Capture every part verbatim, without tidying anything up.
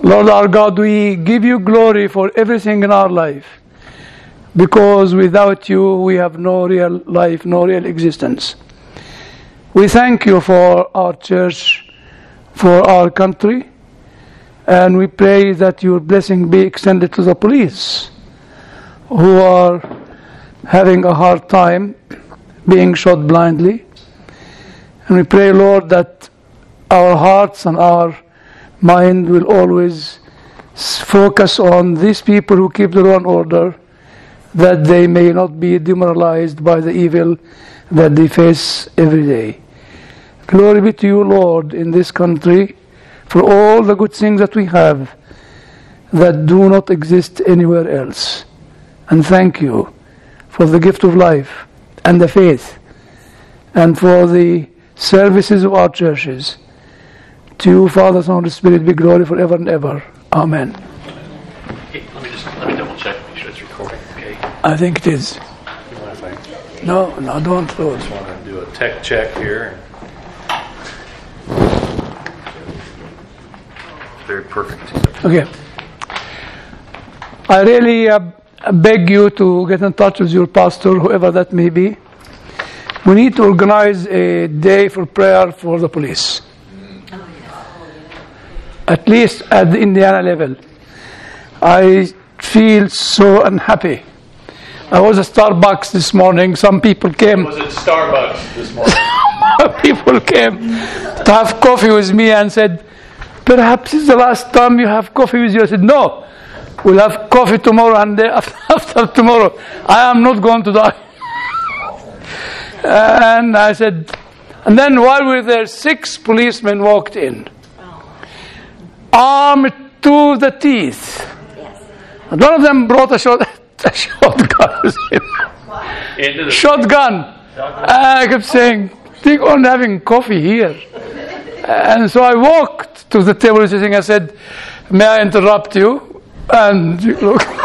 Lord our God, we give you glory for everything in our life, because without you we have no real life, no real existence. We thank you for our church, for our country, and we pray that your blessing be extended to the police who are having a hard time being shot blindly. And we pray, Lord, that our hearts and our mind will always focus on these people who keep the law and order, that they may not be demoralized by the evil that they face every day. Glory be to you, Lord, in this country, for all the good things that we have that do not exist anywhere else. And thank you for the gift of life and the faith, and for the services of our churches. To you, Father, Son, and Holy Spirit, be glory forever and ever. Amen. Hey, let me just let me double check, make sure it's recording. Okay. I think it is. You mind if I No, no, don't throw just it. want to do a tech check here? Very perfect. Okay. I really uh, beg you to get in touch with your pastor, whoever that may be. We need to organize a day for prayer for the police. At least at the Indiana level. I feel so unhappy. I was at Starbucks this morning. Some people came. I was at Starbucks this morning. People came to have coffee with me and said, perhaps it's the last time you have coffee with you. I said, no, we'll have coffee tomorrow and day after, after tomorrow. I am not going to die. And I said, and then while we were there, six policemen walked in, armed to the teeth. And one of them brought a, shot, a shotgun with him. Into the Shotgun. And I kept saying, think on having coffee here. And so I walked to the table sitting. I said, may I interrupt you? And you look. And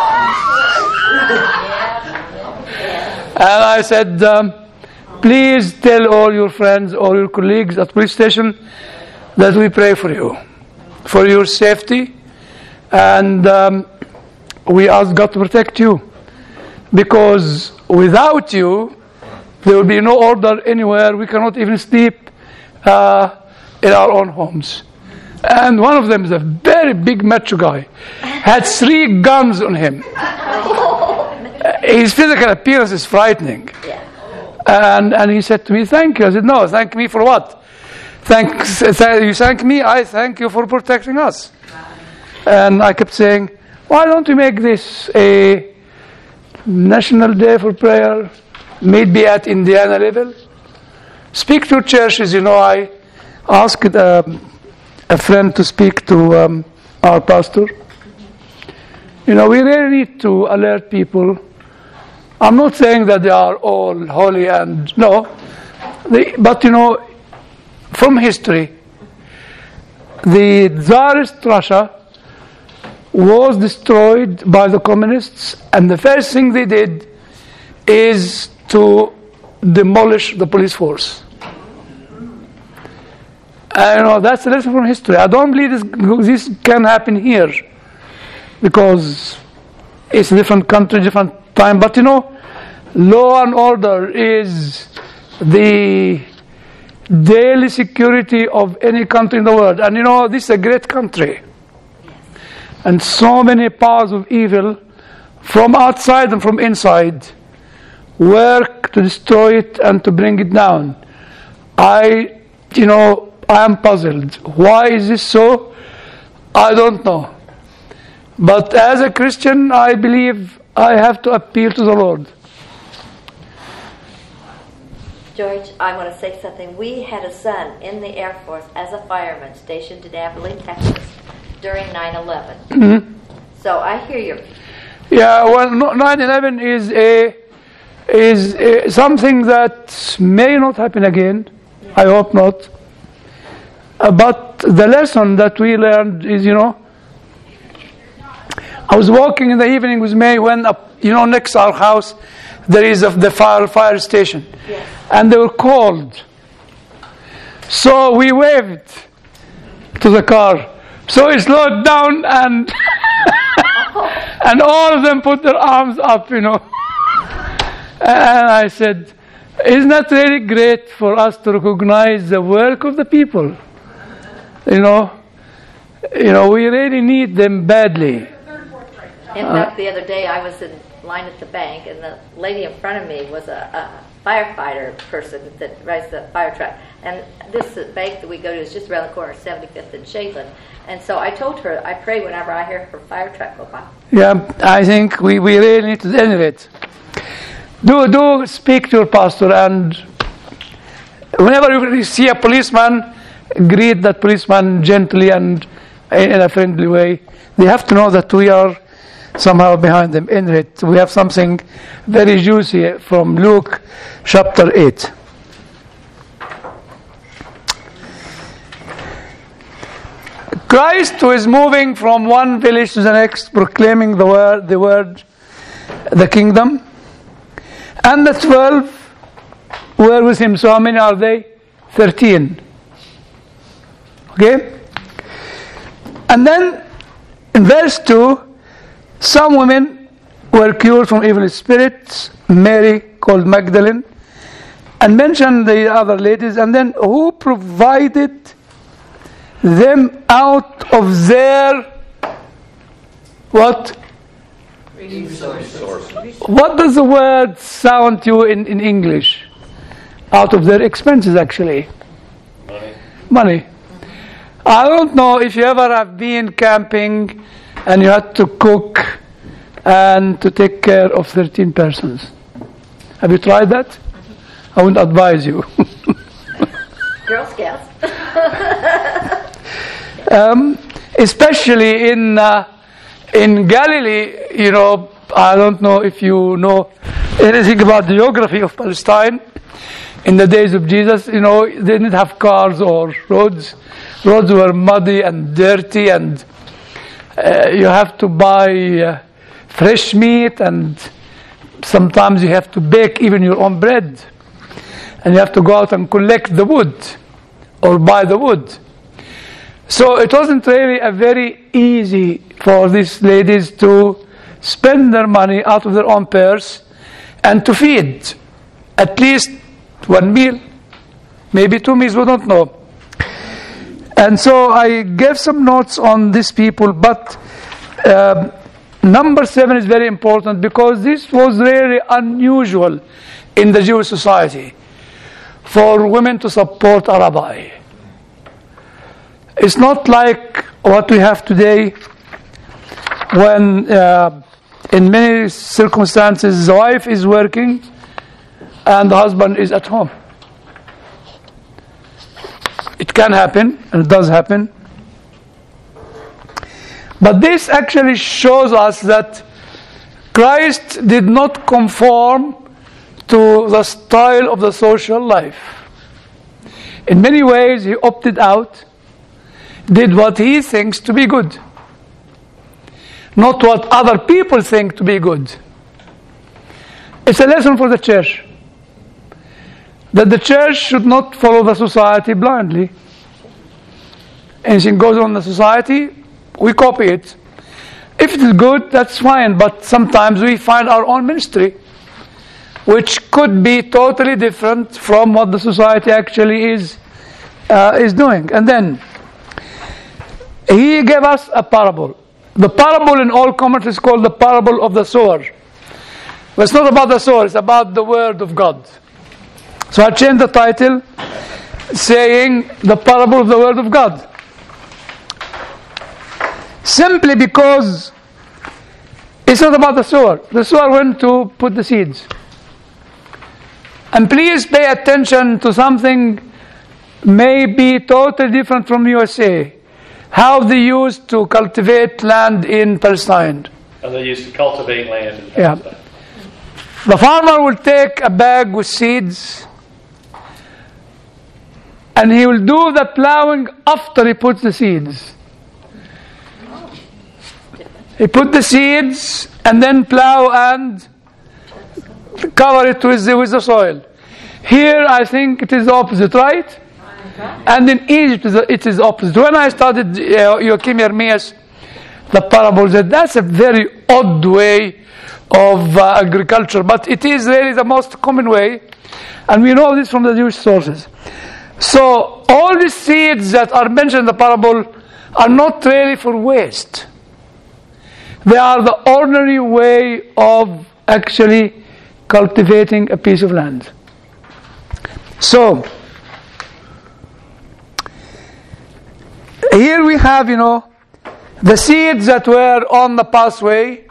I said, um, please tell all your friends, all your colleagues at the police station that we pray for you, for your safety, and um, we ask God to protect you, because without you there will be no order anywhere. We cannot even sleep uh, in our own homes. And one of them is a very big macho guy, had three guns on him. His physical appearance is frightening. And and he said to me, thank you. I said, no, thank me for what? Thanks, th- you thank me, I thank you for protecting us. And I kept saying, why don't we make this a national day for prayer, maybe at Indiana level? Speak to churches. You know, I asked um, a friend to speak to um, our pastor. You know, we really need to alert people. I'm not saying that they are all holy and no, they, but you know, from history, the Tsarist Russia was destroyed by the communists, and the first thing they did is to demolish the police force. And you know, that's a lesson from history. I don't believe this, this can happen here, because it's a different country, different time. But you know, law and order is the daily security of any country in the world. And you know, this is a great country. And so many powers of evil from outside and from inside work to destroy it and to bring it down. I, you know, I am puzzled. Why is this so? I don't know. But as a Christian, I believe I have to appeal to the Lord. George, I want to say something. We had a son in the Air Force as a fireman stationed in Abilene, Texas during nine eleven. Mm-hmm. So I hear you. Yeah, well, nine eleven is a is a, something that may not happen again. Yeah. I hope not. Uh, but the lesson that we learned is, you know, I was walking in the evening with May when, uh, you know, next to our house there is a, the fire fire station, yes. And they were called. So we waved to the car, So he slowed down, and and all of them put their arms up, you know. And I said, isn't that really great for us to recognize the work of the people? You know, you know, we really need them badly. In fact, the other day I was in line at the bank, and the lady in front of me was a, a firefighter person that rides the fire truck. And this bank that we go to is just around the corner, seventy-fifth and Shadeland. And so I told her, I pray whenever I hear her fire truck go by. Yeah, I think we, we really need to end it. Do, do speak to your pastor, and whenever you see a policeman, greet that policeman gently and in a friendly way. They have to know that we are somehow behind them. In it, we have something very juicy from Luke chapter eight. Christ, who is moving from one village to the next, proclaiming the word, the word, the kingdom, and the twelve were with him. So how many are they? Thirteen. Okay? And then in verse two, some women were cured from evil spirits, Mary called Magdalene, and mentioned the other ladies, and then who provided them out of their what? Resources. What does the word sound to you in, in English? Out of their expenses, actually. Money. Money. I don't know if you ever have been camping and you had to cook and to take care of thirteen persons. Have you tried that? I wouldn't advise you. Girl Scouts. um, especially in uh, in Galilee, you know, I don't know if you know anything about the geography of Palestine. In the days of Jesus, you know, they didn't have cars or roads. Roads were muddy and dirty, and uh, you have to buy uh, fresh meat, and sometimes you have to bake even your own bread. And you have to go out and collect the wood or buy the wood. So it wasn't really a very easy for these ladies to spend their money out of their own purse and to feed at least one meal, maybe two meals, we don't know. And so I gave some notes on these people, but uh, number seven is very important because this was really unusual in the Jewish society for women to support a rabbi. It's not like what we have today when uh, in many circumstances the wife is working and the husband is at home. It can happen, and it does happen. But this actually shows us that Christ did not conform to the style of the social life. In many ways, he opted out, did what he thinks to be good, not what other people think to be good. It's a lesson for the church, that the church should not follow the society blindly. Anything goes on in the society, we copy it. If it is good, that's fine, but sometimes we find our own ministry, which could be totally different from what the society actually is uh, is doing. And then he gave us a parable. The parable in all commentaries is called the parable of the sower. But it's not about the sower, it's about the word of God. So I changed the title, saying the parable of the word of God. Simply because it's not about the sower. The sower went to put the seeds. And please pay attention to something maybe totally different from U S A. How they used to cultivate land in Palestine. And they used to cultivate land in Yeah. Palestine. The farmer will take a bag with seeds, and he will do the plowing after he puts the seeds. He put the seeds and then plow and cover it with the, with the soil. Here I think it is the opposite, right? And in Egypt, it is opposite. When I studied uh, Joachim Jeremias, the parables, that's a very odd way of uh, agriculture, but it is really the most common way, and we know this from the Jewish sources. So all the seeds that are mentioned in the parable are not really for waste. They are the ordinary way of actually cultivating a piece of land. So here we have, you know, the seeds that were on the pathway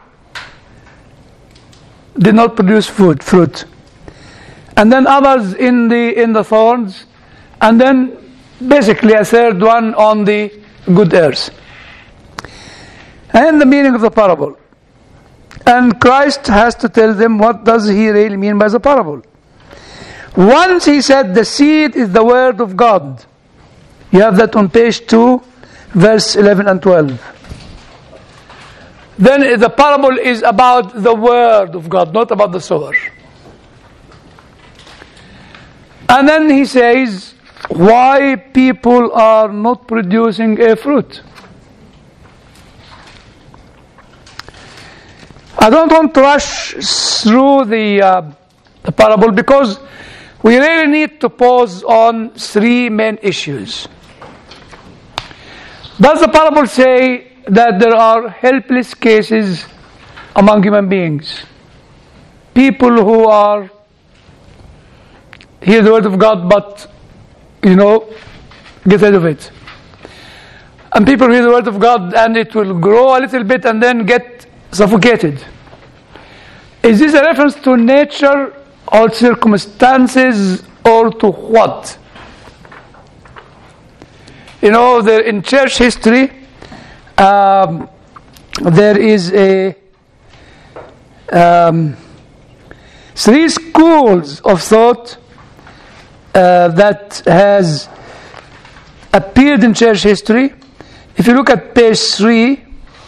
did not produce food, fruit. And then others in the in the thorns, and then basically a third one on the good earth. And the meaning of the parable. And Christ has to tell them what does he really mean by the parable. Once he said the seed is the word of God. You have that on page two, verse eleven and twelve. Then the parable is about the word of God, not about the sower. And then he says why people are not producing a fruit. I don't want to rush through the, uh, the parable because we really need to pause on three main issues. Does the parable say that there are helpless cases among human beings? People who are hear the word of God but, you know, get rid of it. And people hear the word of God and it will grow a little bit and then get suffocated. Is this a reference to nature or circumstances or to what? You know, there, in church history, um, there is a um, three schools of thought uh, that has appeared in church history. If you look at page three,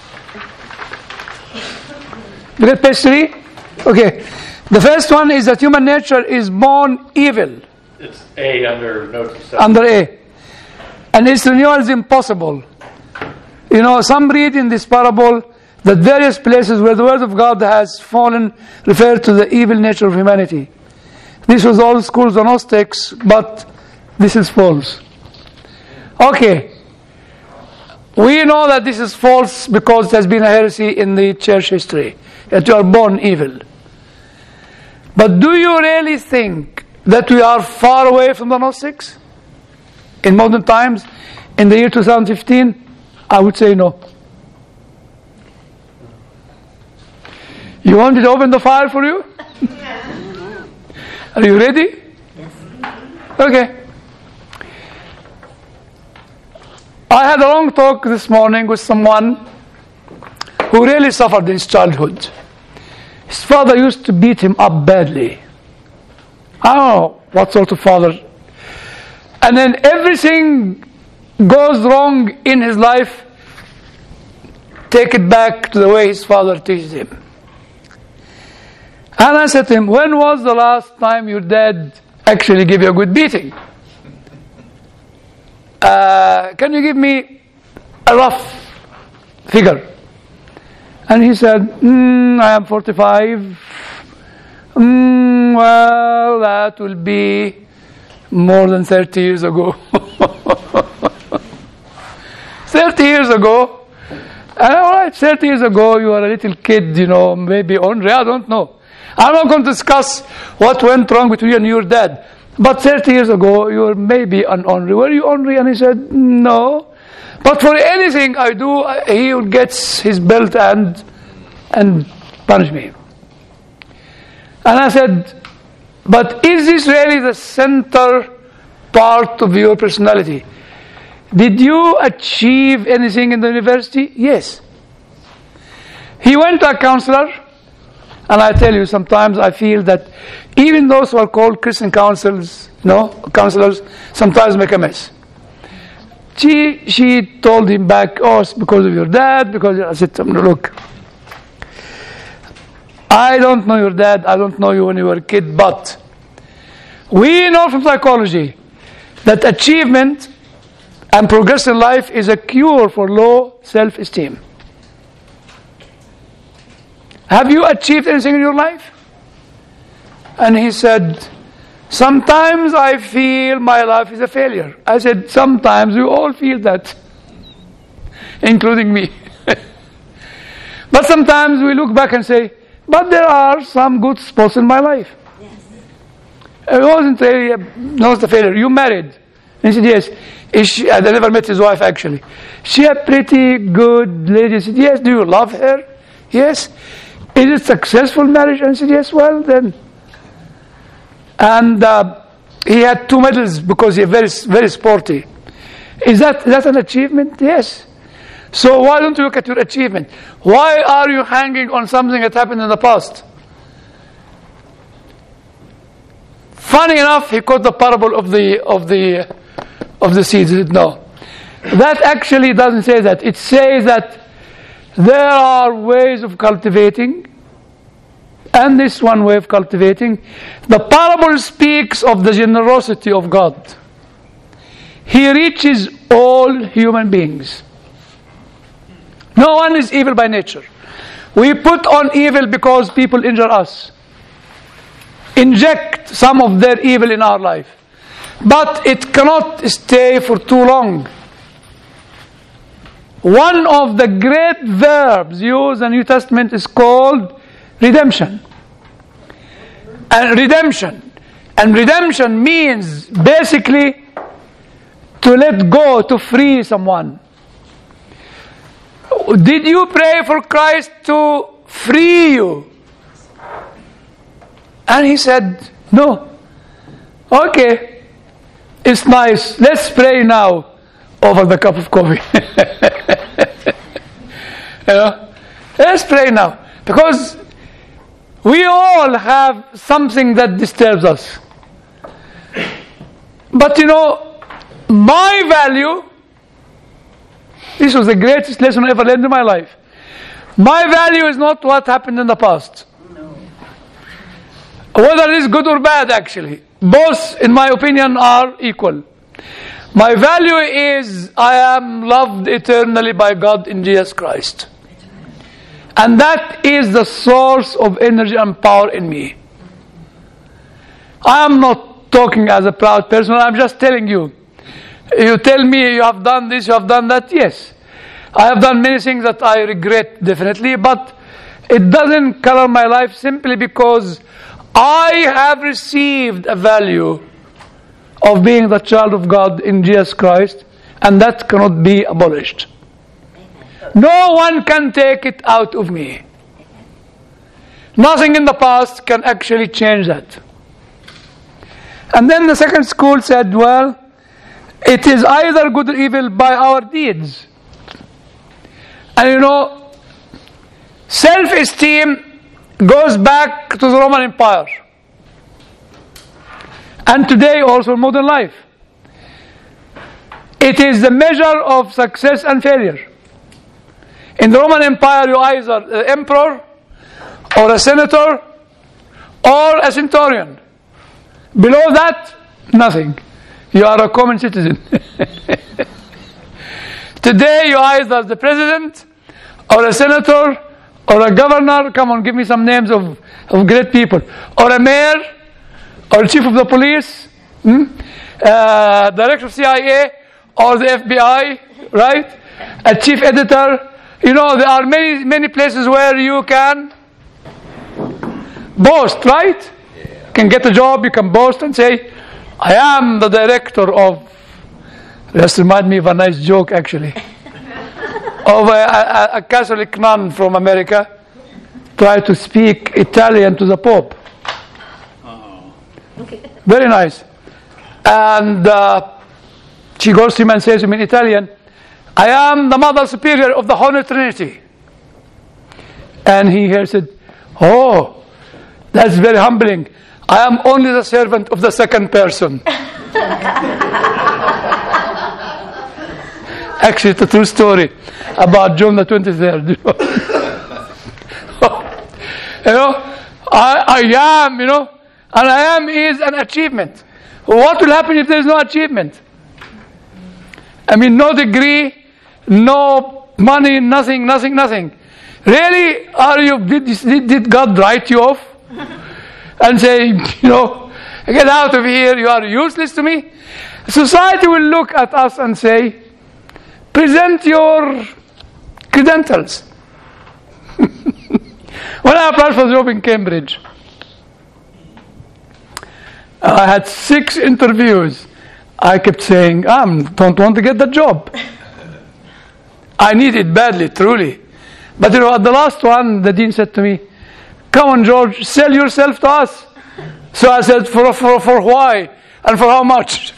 look at page three. Okay, the first one is that human nature is born evil. It's A under note seven. Under A. And its renewal is impossible. You know, some read in this parable that various places where the word of God has fallen refer to the evil nature of humanity. This was all schools of Gnostics, but this is false. Okay. We know that this is false because it has been a heresy in the church history, that you are born evil. But do you really think that we are far away from the Gnostics in modern times, in the year two thousand fifteen? I would say no. You want me to open the fire for you? Yeah. Are you ready? Yes. Okay. I had a long talk this morning with someone who really suffered in his childhood. His father used to beat him up badly. I don't know what sort of father. And then everything goes wrong in his life, take it back to the way his father teaches him. And I said to him, when was the last time your dad actually gave you a good beating? Uh, can you give me a rough figure? And he said, mm, I am forty-five. Mm, well, that will be more than thirty years ago. thirty years ago? And all right, thirty years ago, you were a little kid, you know, maybe ornery, I don't know. I'm not going to discuss what went wrong between you and your dad. But thirty years ago, you were maybe an ornery. Were you ornery? And he said, no. But for anything I do, he gets his belt and and punish me. And I said, but is this really the center part of your personality? Did you achieve anything in the university? Yes. He went to a counselor, and I tell you, sometimes I feel that even those who are called Christian counsels, you know, counselors, sometimes make a mess. She she told him back, oh, it's because of your dad, because I said to him, look, I don't know your dad, I don't know you when you were a kid, but we know from psychology that achievement and progress in life is a cure for low self-esteem. Have you achieved anything in your life? And he said, sometimes I feel my life is a failure. I said, sometimes we all feel that, including me. But sometimes we look back and say, but there are some good spots in my life. Yes. It wasn't really a, not a failure. You married. And he said, yes. Is she, I never met his wife actually. She a pretty good lady. I said, yes. Do you love her? Yes. Is it successful marriage? And he said, yes. Well then. And uh, he had two medals because he was very, very sporty. Is that, is that an achievement? Yes. So why don't you look at your achievement? Why are you hanging on something that happened in the past? Funny enough, he quoted the parable of the of the of the seeds. He said, no, that actually doesn't say that. It says that there are ways of cultivating, and this one way of cultivating. The parable speaks of the generosity of God. He reaches all human beings. No one is evil by nature. We put on evil because people injure us, inject some of their evil in our life. But it cannot stay for too long. One of the great verbs used in the New Testament is called redemption. And redemption. And redemption means basically to let go, to free someone. Did you pray for Christ to free you? And he said, no. Okay, it's nice. Let's pray now over the cup of coffee. You know? Let's pray now. Because we all have something that disturbs us. But you know, my value, this was the greatest lesson I ever learned in my life. My value is not what happened in the past. No. Whether it is good or bad, actually. Both, in my opinion, are equal. My value is I am loved eternally by God in Jesus Christ. And that is the source of energy and power in me. I am not talking as a proud person. I'm just telling you. You tell me you have done this, you have done that. Yes, I have done many things that I regret, definitely, but it doesn't color my life simply because I have received a value of being the child of God in Jesus Christ, and that cannot be abolished. No one can take it out of me. Nothing in the past can actually change that. And then the second school said, well, it is either good or evil by our deeds. And you know, self-esteem goes back to the Roman Empire. And today also modern life. It is the measure of success and failure. In the Roman Empire, you either an emperor, or a senator, or a centurion. Below that, nothing. You are a common citizen. Today, you are either the president, or a senator, or a governor. Come on, give me some names of, of great people. Or a mayor, or chief of the police, hmm? uh, director of C I A, or the F B I, right? A chief editor. You know, there are many, many places where you can boast, right? Yeah. You can get a job, you can boast and say, I am the director of, this reminds me of a nice joke actually, of a, a, a Catholic nun from America tried to speak Italian to the Pope. Oh. Very nice. And uh, she goes to him and says to him in Italian, I am the Mother Superior of the Holy Trinity. And he hears it, oh, that's very humbling. I am only the servant of the second person. Actually, it's a true story about John the twenty-third. You know, you know I, I am, you know, and I am is an achievement. What will happen if there is no achievement? I mean, no degree, no money, nothing, nothing, nothing. Really, are you? Did, did, did God write you off and say, you know, get out of here, you are useless to me? Society will look at us and say, present your credentials. When I applied for the job in Cambridge, I had six interviews. I kept saying, I don't want to get the job. I need it badly, truly. But you know, at the last one, the dean said to me, come on, George, sell yourself to us. So I said, for, for, for why? And for how much?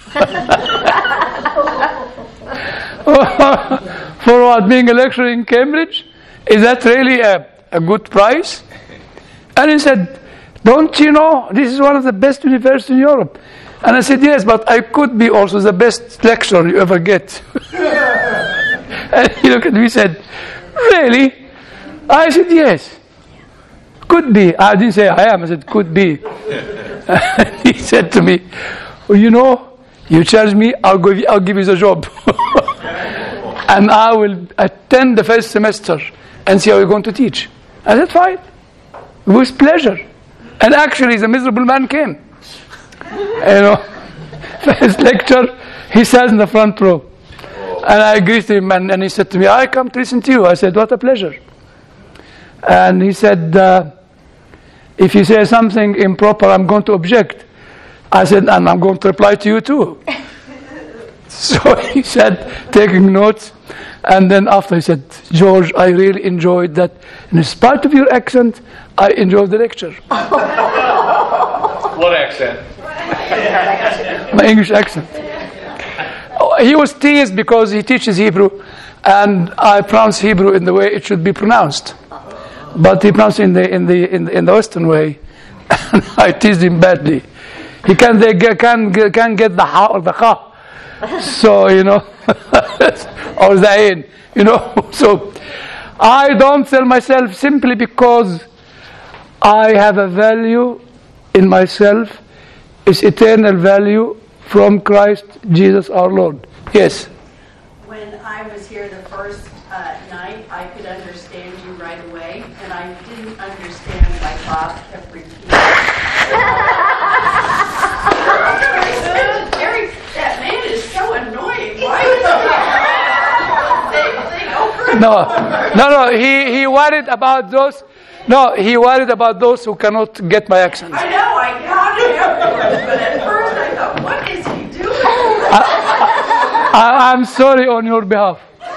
For what? Being a lecturer in Cambridge? Is that really a, a good price? And he said, don't you know, this is one of the best universities in Europe. And I said, yes, but I could be also the best lecturer you ever get. And he looked at me and said, really? I said, yes. Could be. I didn't say I am. I said, could be. And he said to me, well, you know, you charge me, I'll give you, I'll give you the job. And I will attend the first semester and see how you're going to teach. I said, fine. With pleasure. And actually, the miserable man came. You know, first lecture, he sat in the front row. And I greeted him, and, and he said to me, I come to listen to you. I said, what a pleasure. And he said, uh, if you say something improper, I'm going to object. I said, and I'm going to reply to you too. So he said, taking notes. And then after he said, George, I really enjoyed that. And in spite of your accent, I enjoyed the lecture. What accent? My English accent. He was teased because he teaches Hebrew, and I pronounce Hebrew in the way it should be pronounced. But he pronounced it in the in the in the, in the Western way, and I teased him badly. He can they get, can can get the ha or the ha, so you know, or the ain, you know. So I don't sell myself simply because I have a value in myself. It's eternal value from Christ Jesus our Lord. Yes. When I was here the first uh, night, I could understand you right away, and I didn't understand why Bob kept repeating. Jerry, that man is so annoying. Why is he saying over? No, no, no. He he worried about those. No, he worried about those who cannot get my accent. I know, I got it afterwards, but at first I thought, what is he doing? I, I, I'm sorry on your behalf.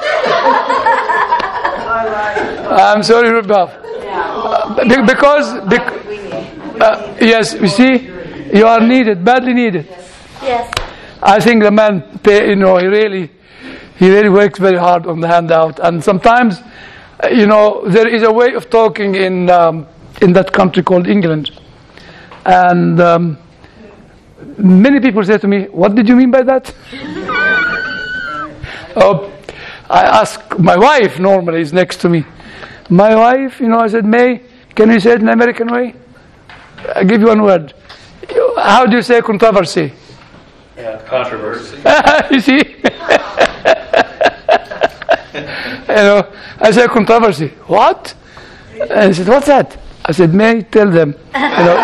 I'm sorry on your behalf. Uh, be- because, bec- uh, yes, you see, you are needed, badly needed. Yes. I think the man, pay, you know, he really, he really works very hard on the handout, and sometimes, uh, you know, there is a way of talking in um, in that country called England, and um, many people say to me, "What did you mean by that?" Oh, I ask my wife. Normally, is next to me. My wife, you know, I said, "May, can you say it in American way?" I give you one word. How do you say controversy? Yeah, controversy. You see? You know, I said controversy. What? And he said, what's that? I said, May, tell them. You know.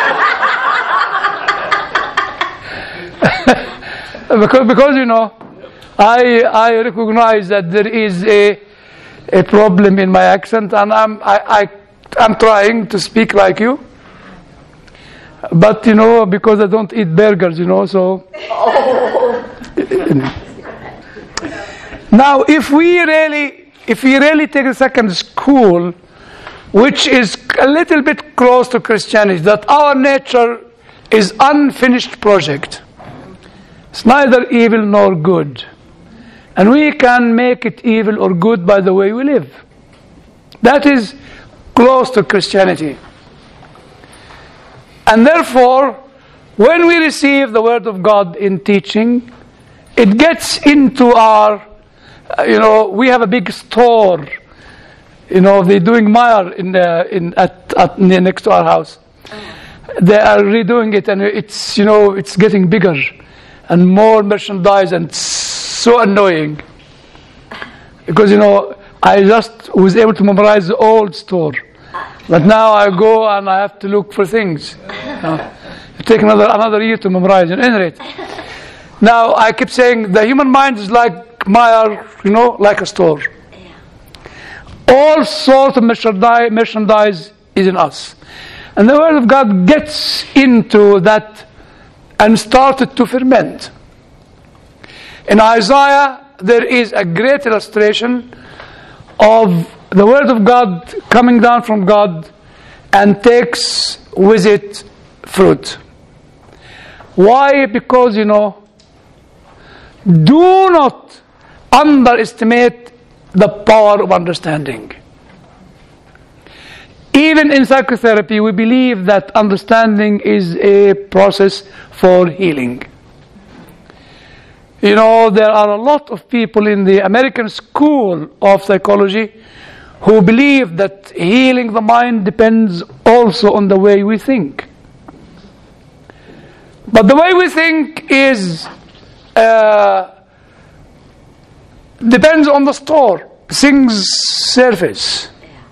because, because, you know, I I recognize that there is a a problem in my accent, and I'm I, I I'm trying to speak like you. But, you know, because I don't eat burgers, you know, so... Now, if we really, if we really take a second school, which is a little bit close to Christianity, that our nature is unfinished project. It's neither evil nor good. And we can make it evil or good by the way we live. That is close to Christianity. And therefore, when we receive the Word of God in teaching, it gets into our, uh, you know, we have a big store. You know, they're doing Meyer in the, in at, at next to our house. They are redoing it, and it's, you know, it's getting bigger. and more merchandise, and so annoying. Because, you know, I just was able to memorize the old store. But now I go and I have to look for things. You know, it takes another, another year to memorize. At any rate. Now, I keep saying the human mind is like Meyer, you know, like a store. All sorts of merchandise, merchandise is in us. And the Word of God gets into that and started to ferment. In Isaiah, there is a great illustration of the Word of God coming down from God and takes with it fruit. Why? Because, you know, do not underestimate the power of understanding. Even in psychotherapy, we believe that understanding is a process for healing. You know, there are a lot of people in the American School of Psychology who believe that healing the mind depends also on the way we think. But the way we think is uh, depends on the store. Things surface.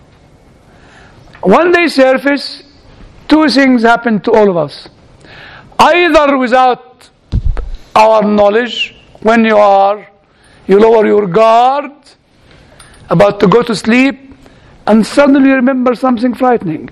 When they surface, two things happen to all of us. Either without our knowledge, when you are, you lower your guard, about to go to sleep, and suddenly you remember something frightening.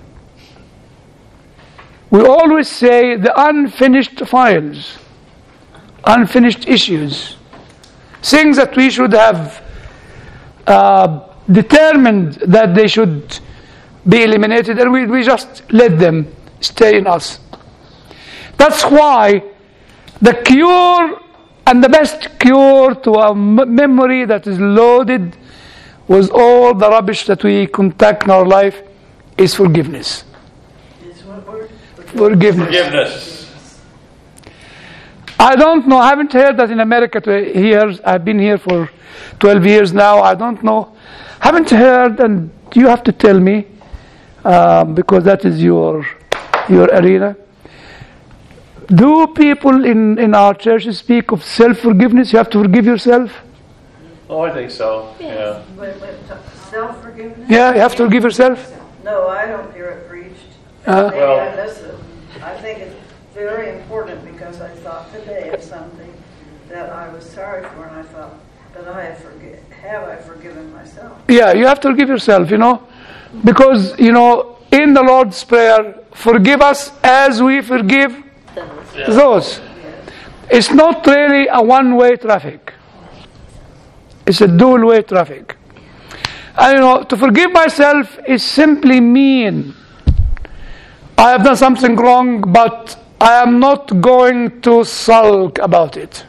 We always say the unfinished files, unfinished issues, things that we should have uh, determined that they should be eliminated, and we, we just let them stay in us. That's why the cure and the best cure to a m- memory that is loaded with all the rubbish that we contact in our life is forgiveness. Is what word? Forgiveness. Forgiveness. I don't know, I haven't heard that in America to here. I've been here for twelve years now. I don't know. Haven't heard, and you have to tell me, uh, because that is your your arena. Do people in, in our churches speak of self-forgiveness? You have to forgive yourself? Oh, I think so. Yeah. Wait, wait, self-forgiveness? Yeah, you have to forgive yourself? No, I don't hear it preached. Uh, Maybe Well- I listen. I think it's very important because I thought today of something that I was sorry for, and I thought, but I have, forgi- have I forgiven myself? Yeah, you have to forgive yourself, you know, because, you know, in the Lord's Prayer, forgive us as we forgive Yeah. those. It's not really a one-way traffic. It's a dual-way traffic. And, you know, to forgive myself is simply mean I have done something wrong, but I am not going to sulk about it.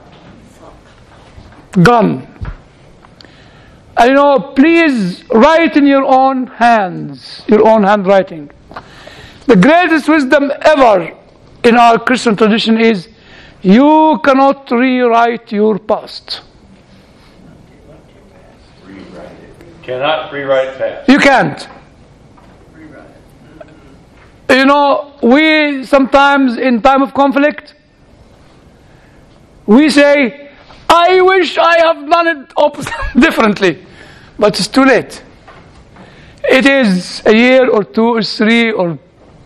Gone. And, you know, please write in your own hands, your own handwriting. The greatest wisdom ever in our Christian tradition is you cannot rewrite your past. Cannot rewrite past. You can't. You know, we sometimes in time of conflict, we say, I wish I have done it opposite, differently. But it's too late. It is a year or two or three or...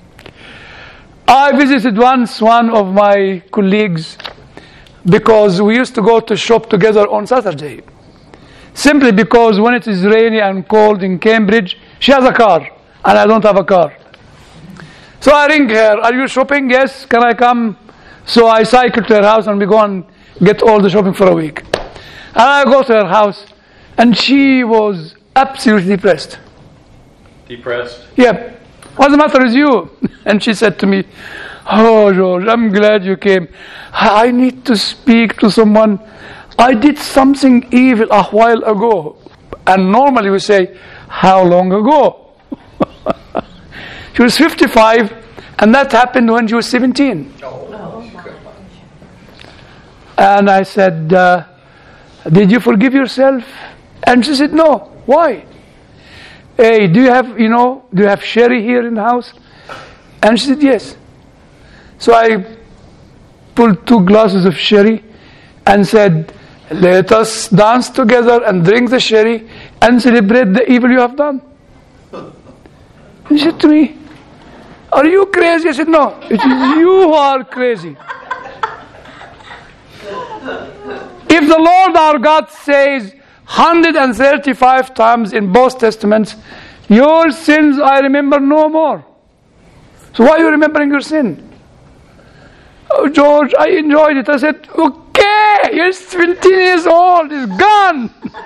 I visited once one of my colleagues because we used to go to shop together on Saturday. Simply because when it is rainy and cold in Cambridge, she has a car and I don't have a car. So I ring her, are you shopping? Yes, can I come? So I cycle to her house and we go and get all the shopping for a week. And I go to her house and she was absolutely depressed. Depressed. Yeah. What's the matter with you? And she said to me, oh, George, I'm glad you came. I need to speak to someone. I did something evil a while ago. And normally we say, how long ago? She was fifty-five, and that happened when she was seventeen. And I said, uh, did you forgive yourself? And she said, no. Why? Hey, do you have, you know, do you have sherry here in the house? And she said, yes. So I pulled two glasses of sherry and said, let us dance together and drink the sherry and celebrate the evil you have done. He said to me, are you crazy? I said, no, it is you who are crazy. If the Lord our God says one hundred thirty-five times in both testaments, your sins I remember no more. So why are you remembering your sin? Oh, George, I enjoyed it. I said, okay, you're seventeen years old, it's gone.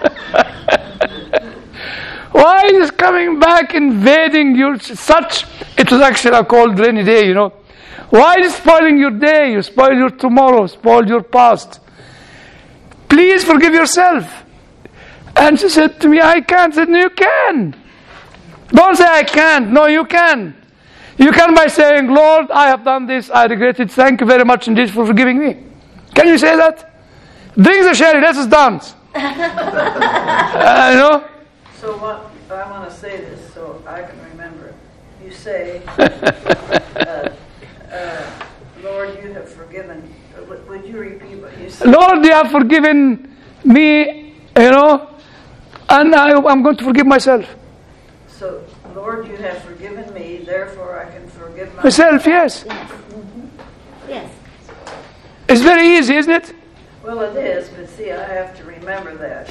Why is coming back invading your such? It was actually a cold, rainy day, you know. Why is spoiling your day? You spoil your tomorrow, spoil your past. Please forgive yourself. And she said to me, I can't. I said, no, you can. Don't say I can't. No, you can. You can by saying, Lord, I have done this. I regret it. Thank you very much indeed for forgiving me. Can you say that? Drink the sherry. Let us dance. uh, you know? So what, I want to say this so I can remember. You say, uh, uh, Lord, you have forgiven. Would you repeat what you said? Lord, you have forgiven me, you know, and I, I'm going to forgive myself. So, Lord, you have forgiven me, therefore I can forgive myself. Myself, yes. Yes. Mm-hmm. Yes. It's very easy, isn't it? Well, it is, but see, I have to remember that.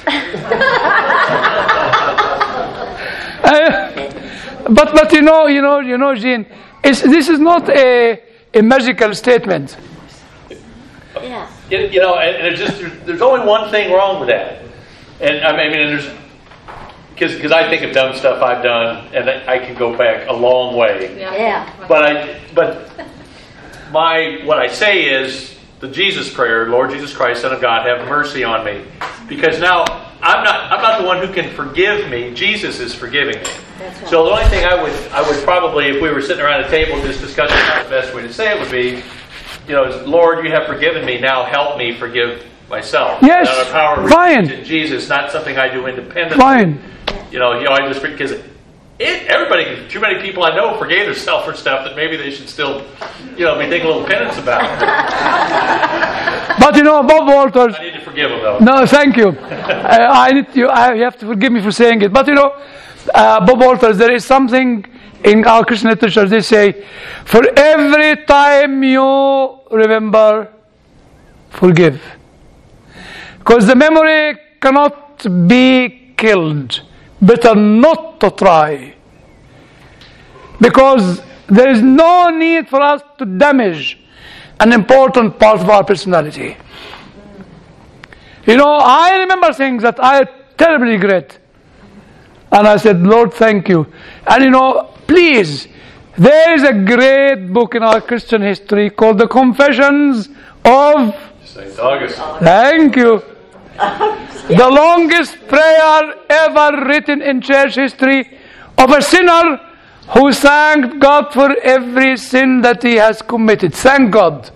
uh, but but you know, you know, you know, Jean, it's, this is not a a magical statement. Yeah. You, you know, and, and there's just there's, there's only one thing wrong with that, and I mean, and there's because because I think of dumb stuff I've done, and I can go back a long way. Yeah. yeah. But I but my what I say is the Jesus prayer, Lord Jesus Christ, Son of God, have mercy on me, because now I'm not I'm not the one who can forgive me. Jesus is forgiving me. That's right. So the only thing I would I would probably, if we were sitting around a table just discussing how the best way to say it would be, you know, Lord, you have forgiven me. Now help me forgive myself. Yes, now, the power fine. In Jesus, not something I do independently. Fine. You know, you know, I just because it, everybody, too many people I know forgave themselves for stuff that maybe they should still, you know, be taking a little penance about. But you know, Bob Walters. I need to forgive them though. No, thank you. uh, I need you. I, you have to forgive me for saying it. But you know, uh, Bob Walters, there is something in our Christian literature. They say, for every time you remember, forgive, because the memory cannot be killed. Better not to try, because there is no need for us to damage an important part of our personality. You know, I remember things that I terribly regret, and I said, Lord, thank you. And you know, please, there is a great book in our Christian history called The Confessions of Saint Augustine. Thank you. The longest prayer ever written in church history of a sinner who thanked God for every sin that he has committed. Thank God.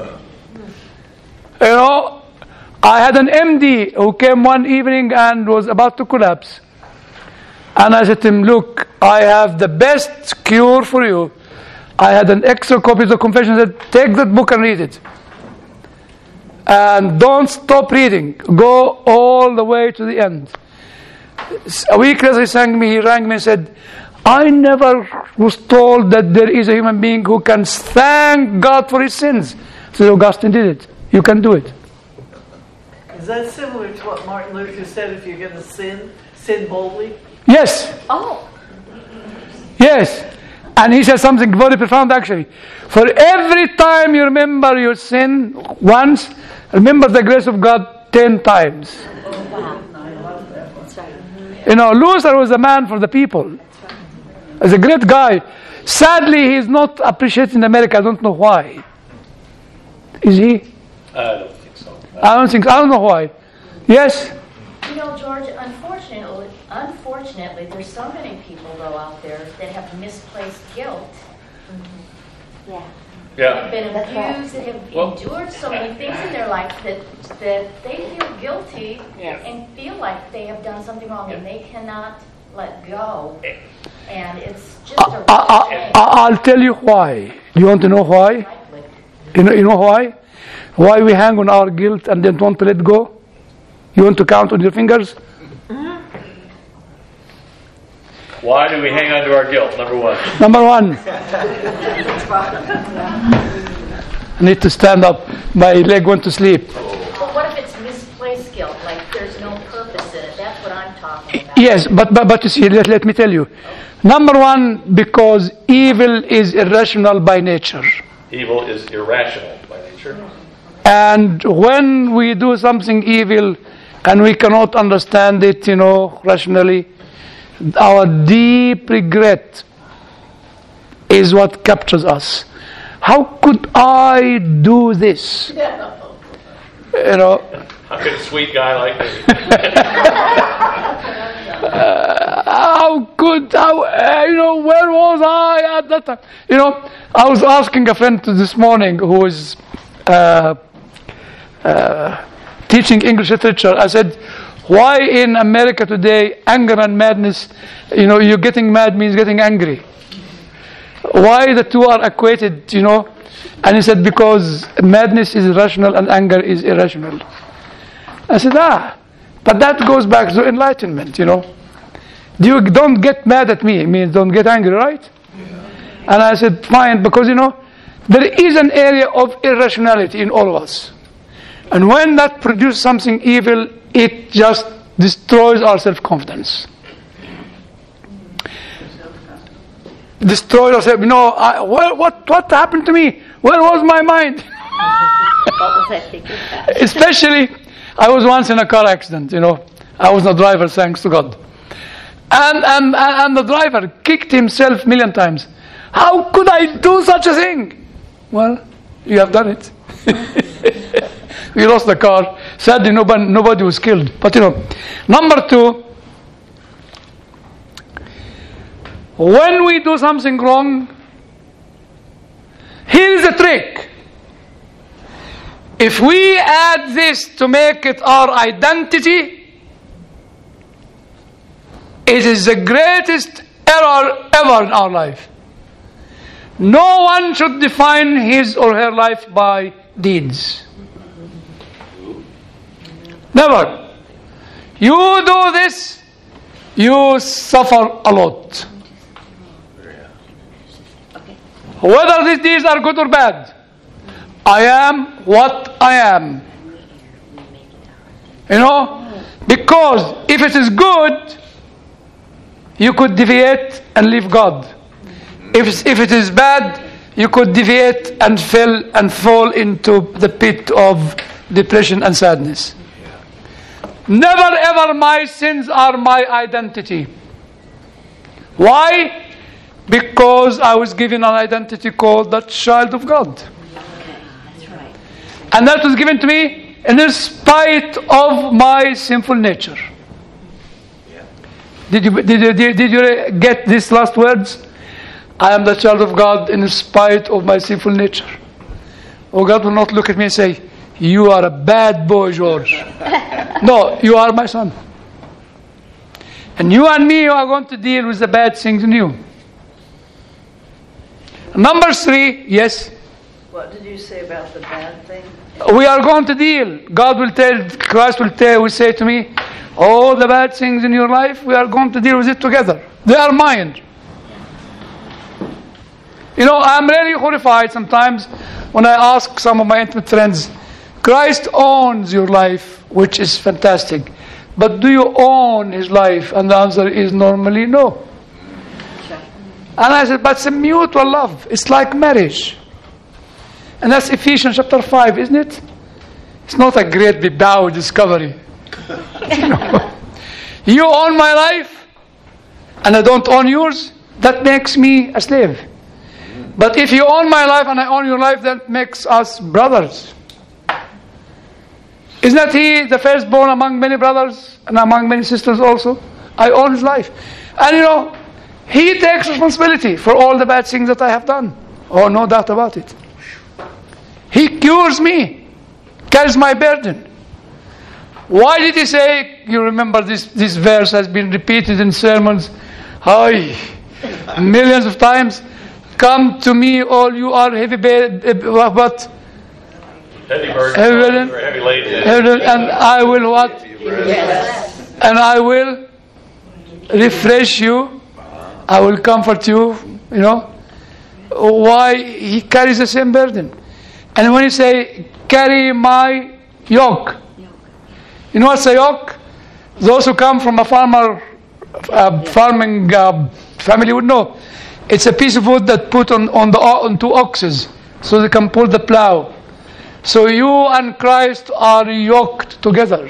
You know, I had an M D who came one evening and was about to collapse. And I said to him, look, I have the best cure for you. I had an extra copy of the confession. I said, take that book and read it. And don't stop reading. Go all the way to the end. A week later he rang me, he rang me and said, I never was told that there is a human being who can thank God for his sins. So Augustine did it. You can do it. Is that similar to what Martin Luther said, if you're going to sin, sin boldly? Yes. Oh. Yes. And he said something very profound actually. For every time you remember your sin once, remember the grace of God ten times. Wow. That's right. You know, Luther was a man for the people. He's a great guy. Sadly, he's not appreciated in America. I don't know why. Is he? I don't think so. I don't think so. I don't know why. Yes? You know, George, unfortunately, unfortunately, there's so many people, though, out there that have misplaced guilt. Yeah. Yeah. Have been That's right. abused, that have Well- endured so many things in their life that that they feel guilty Yes. and feel like they have done something wrong, and they cannot let go. And it's just a I, real I, shame. I, I'll tell you why. You want to know why? Likely. You know, you know why? Why we hang on our guilt and don't want to let go? You want to count on your fingers? Why do we hang on to our guilt? Number one. Number one. I need to stand up. My leg went to sleep. But what if it's misplaced guilt? Like there's no purpose in it. That's what I'm talking about. Yes, but but, but you see, let, let me tell you. Number one, because evil is irrational by nature. Evil is irrational by nature. And when we do something evil and we cannot understand it, you know, rationally, our deep regret is what captures us. How could I do this? You know. How could a sweet guy like me? uh, how could, how, uh, you know, where was I at that time? You know, I was asking a friend this morning who is uh, uh, teaching English literature. I said, why in America today, anger and madness, you know, you're getting mad means getting angry. Why the two are equated, you know? And he said, because madness is rational and anger is irrational. I said, ah, but that goes back to enlightenment, you know. You don't get mad at me, it means don't get angry, right? And I said, fine, because, you know, there is an area of irrationality in all of us. And when that produces something evil, it just destroys our self-confidence. Destroys our self. You know, I, what, what what happened to me? Where was my mind? What was I thinking about? Especially, I was once in a car accident. You know, I was the driver, thanks to God. And and and the driver kicked himself a million times. How could I do such a thing? Well, you have done it. We lost the car. Sadly, nobody, nobody was killed. But you know, number two, when we do something wrong, here is the trick. If we add this to make it our identity, it is the greatest error ever in our life. No one should define his or her life by deeds. Never. You do this, you suffer a lot. Whether these deeds are good or bad, I am what I am. You know? Because if it is good, you could deviate and leave God. If, if it is bad, you could deviate and fall and fall into the pit of depression and sadness. Never ever my sins are my identity. Why? Because I was given an identity called the child of God. That's right. And that was given to me in spite of my sinful nature. Did you, did you, did you get these last words? I am the child of God in spite of my sinful nature. Oh, God will not look at me and say, you are a bad boy, George. No, you are my son. And you and me are going to deal with the bad things in you. Number three, yes? What did you say about the bad thing? We are going to deal. God will tell, Christ will tell, will say to me, all the bad things in your life, we are going to deal with it together. They are mine. You know, I'm really horrified sometimes when I ask some of my intimate friends, Christ owns your life, which is fantastic. But do you own his life? And the answer is normally no. And I said, but it's a mutual love. It's like marriage. And that's Ephesians chapter five, isn't it? It's not a great big bow discovery. You know? You own my life, and I don't own yours. That makes me a slave. But if you own my life and I own your life, that makes us brothers. Isn't that he the firstborn among many brothers and among many sisters also? I own his life. And you know, he takes responsibility for all the bad things that I have done. Oh, no doubt about it. He cures me, carries my burden. Why did he say, you remember this, this verse has been repeated in sermons, hi, millions of times, come to me all you are heavy, but Heavy burden. Heavy burden. Or heavy laden. Heavy burden, and I will what? Yes. And I will refresh you. I will comfort you. You know why he carries the same burden. And when you say carry my yoke, you know what's a yoke? Those who come from a farmer, uh, farming uh, family would know. It's a piece of wood that put on on the on two oxes, so they can pull the plow. So you and Christ are yoked together.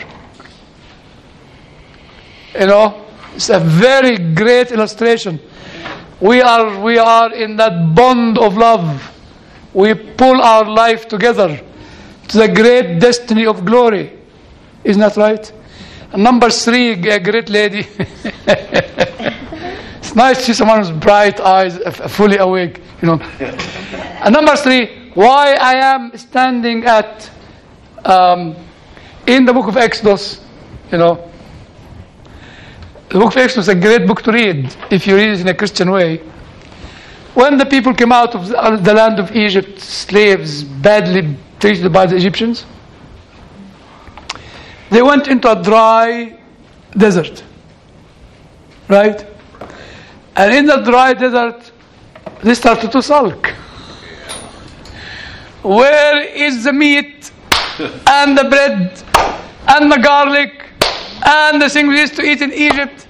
You know, it's a very great illustration. We are we are in that bond of love. We pull our life together to the great destiny of glory. Isn't that right? And number three, a great lady. It's nice to see someone with bright eyes, fully awake. You know. And number three, why I am standing at um, in the book of Exodus. You know, the book of Exodus is a great book to read if you read it in a Christian way. When the people came out of the land of Egypt, slaves, badly treated by the Egyptians, they went into a dry desert, right? And in the dry desert, they started to sulk. Where is the meat and the bread and the garlic and the things we used to eat in Egypt?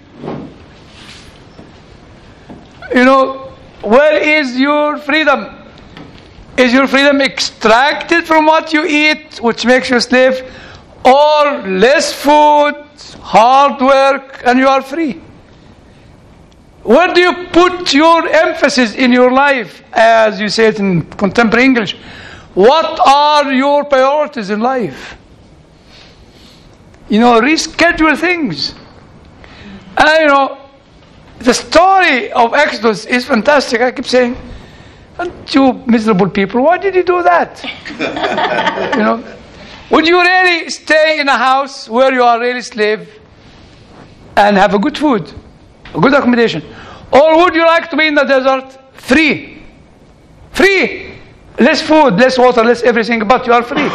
You know, where is your freedom? Is your freedom extracted from what you eat, which makes you a slave, or less food, hard work, and you are free? Where do you put your emphasis in your life, as you say it in contemporary English? What are your priorities in life? You know, reschedule things. And you know, the story of Exodus is fantastic. I keep saying, aren't you miserable people, why did you do that? You know, would you really stay in a house where you are really slave and have a good food, a good accommodation? Or would you like to be in the desert free? Free! Less food, less water, less everything, but you are free.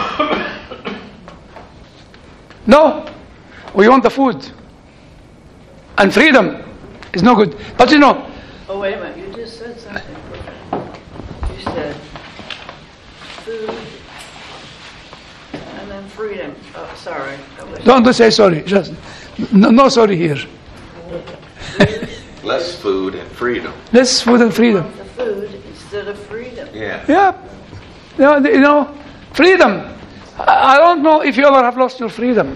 No, we want the food. And freedom is no good. But you know... Oh, wait a minute. You just said something. You said food and then freedom. Oh, sorry. Don't, don't say sorry. Just no, no sorry here. Less food and freedom. Less food and freedom. The food instead of freedom. Yeah. Yeah. You know, you know, freedom. I don't know if you ever have lost your freedom.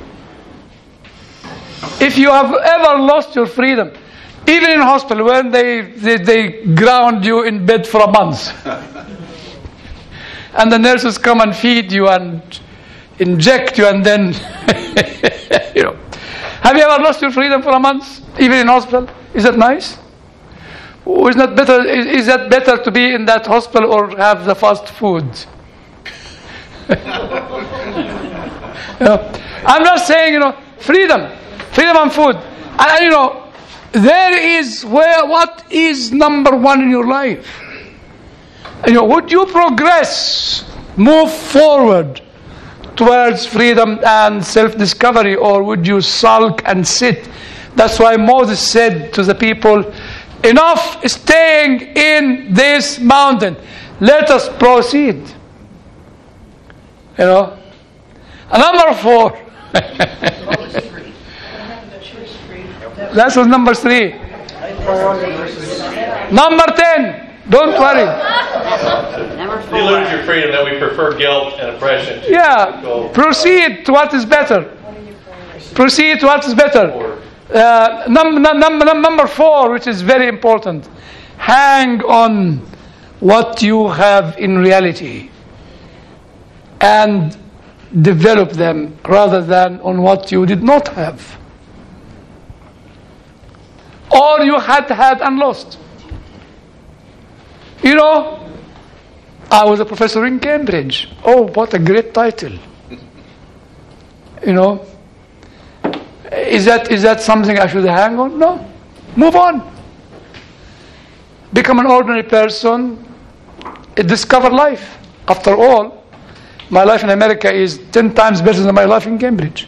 If you have ever lost your freedom, even in hospital when they, they, they ground you in bed for a month and the nurses come and feed you and inject you and then you know, have you ever lost your freedom for a month even in hospital? Is that nice? Or is that better, is, is that better to be in that hospital or have the fast food? You know, I'm not saying, you know, freedom freedom and food, and you know, there is where what is number one in your life. You know, would you progress, move forward towards freedom and self-discovery, or would you sulk and sit? That's why Moses said to the people, enough staying in this mountain, let us proceed. You know, and number four. That was number three. Number ten. Don't worry. You lose your freedom, that we prefer guilt and oppression. To yeah. go. Proceed to what is better. Proceed to what is better. Uh, num- num- num- number four, which is very important. Hang on what you have in reality and develop them rather than on what you did not have. Or you had had and lost. You know, I was a professor in Cambridge. Oh, what a great title. You know, is that is that something I should hang on? No. Move on. Become an ordinary person. Discover life. After all, my life in America is ten times better than my life in Cambridge.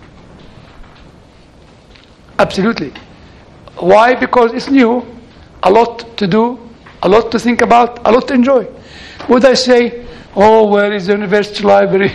Absolutely. Why? Because it's new, a lot to do, a lot to think about, a lot to enjoy. Would I say, oh, where is the university library?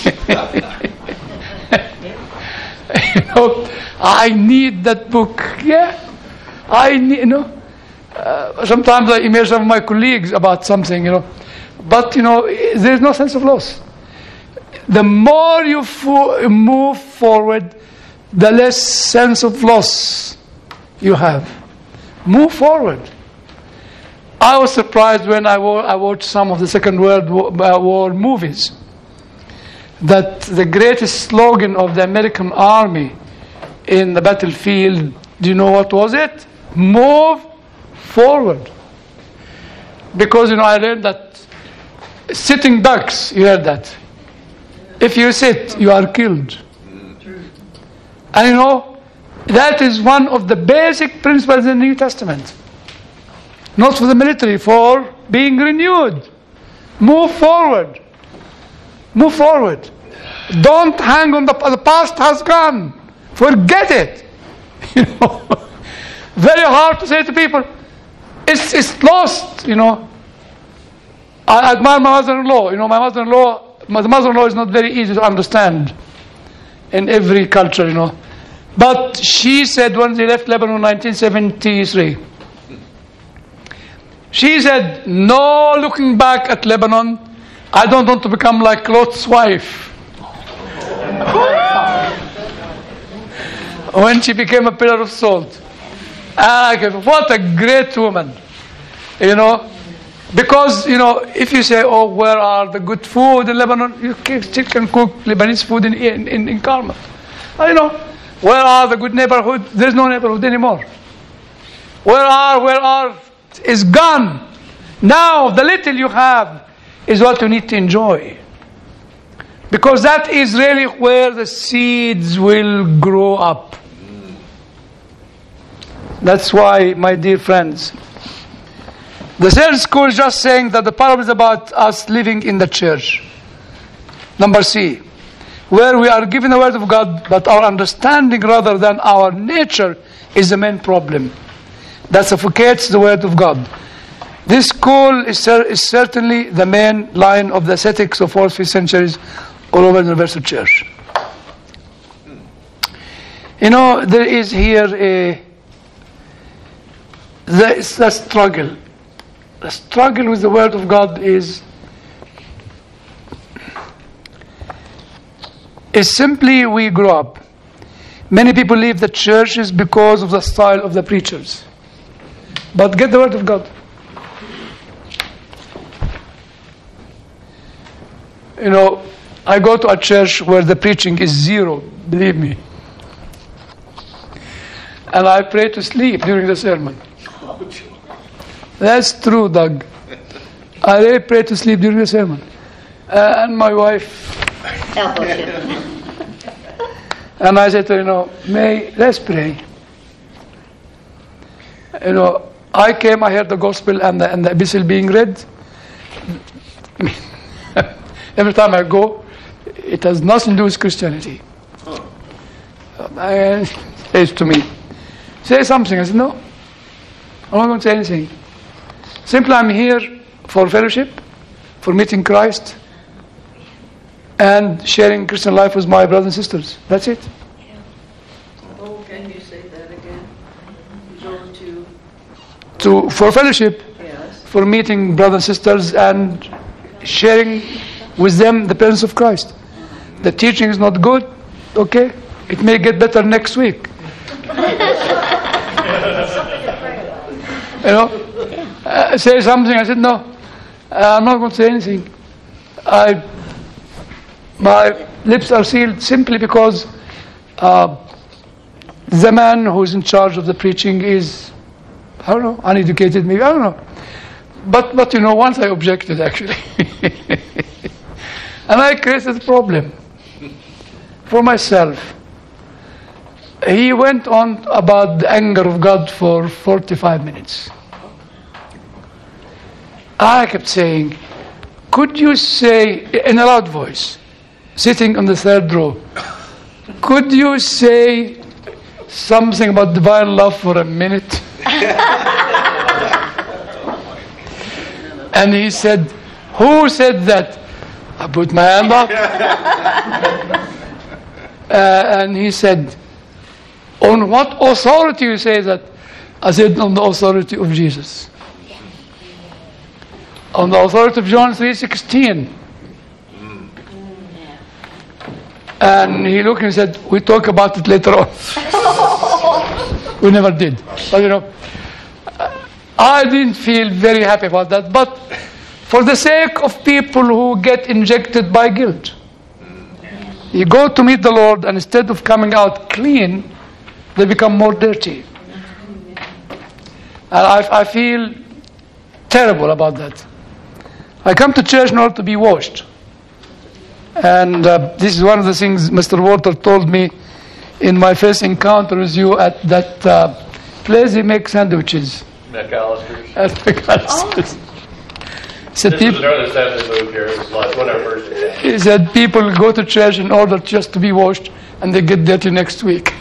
You know, I need that book. Yeah, I need, you know. Uh, sometimes I email some of my colleagues about something, you know. But, you know, there's no sense of loss. The more you fo- move forward, the less sense of loss you have. Move forward. I was surprised when I, wa- I watched some of the Second World War movies that the greatest slogan of the American Army in the battlefield, do you know what was it? Move forward. Because, you know, I learned that sitting ducks, you heard that. If you sit, you are killed. And you know, that is one of the basic principles in the New Testament. Not for the military, for being renewed. Move forward. Move forward. Don't hang on the, the past has gone. Forget it. You know, very hard to say to people, it's, it's lost, you know. I admire my mother-in-law. You know, my mother-in-law, my mother-in-law is not very easy to understand in every culture, you know. But she said when they left Lebanon in nineteen seventy-three, she said, no looking back at Lebanon, I don't want to become like Lot's wife. When she became a pillar of salt. And I go, what a great woman. You know, because, you know, if you say, oh, where are the good food in Lebanon? You can, still can cook Lebanese food in, in, in, in Carmel. You know, where are the good neighborhood? There's no neighborhood anymore. Where are, where are, is gone. Now, the little you have is what you need to enjoy. Because that is really where the seeds will grow up. That's why, my dear friends, the third school is just saying that the parable is about us living in the church. Number C, where we are given the word of God, but our understanding rather than our nature is the main problem that suffocates the word of God. This school is, cer- is certainly the main line of the ascetics of fourth, fifth centuries all over the Universal Church. You know, there is here a the, the struggle. The struggle with the word of God is is simply we grow up. Many people leave the churches because of the style of the preachers. But get the word of God. You know, I go to a church where the preaching is zero, believe me. And I pray to sleep during the sermon. That's true, Doug. I really pray to sleep during the sermon. Uh, and my wife... And I said to her, you know, May, let's pray. You know, I came, I heard the gospel and the, and the epistle being read. Every time I go, it has nothing to do with Christianity. And he says to me, say something. I said, no, I'm not going to say anything. Simply, I'm here for fellowship, for meeting Christ, and sharing Christian life with my brothers and sisters. That's it. Oh, can you say that again? Go to... To, for fellowship, Yes. for meeting brothers and sisters and sharing with them the presence of Christ. The teaching is not good, okay? It may get better next week. You know? Uh, say something. I said, no, uh, I'm not going to say anything. I, my lips are sealed simply because uh, the man who's in charge of the preaching is, I don't know, uneducated maybe, I don't know. But, but you know, once I objected actually. And I created a problem for myself. He went on about the anger of God for forty-five minutes. I kept saying, could you say, in a loud voice, sitting on the third row, could you say something about divine love for a minute? And he said, who said that? I put my hand up. uh, and he said, on what authority you say that? I said, on the authority of Jesus. On the authority of John three sixteen. And he looked and said, we talk about it later on. We never did. But you know, I didn't feel very happy about that. But for the sake of people who get injected by guilt, you go to meet the Lord, and instead of coming out clean, they become more dirty. And I, I feel terrible about that. I come to church in order to be washed. And uh, this is one of the things Mister Walter told me in my first encounter with you at that uh, place they make sandwiches. McAllister's. At McAllister's. He said, This people, was early step they moved here. It was like when I first came. he said people go to church in order just to be washed, and they get dirty next week.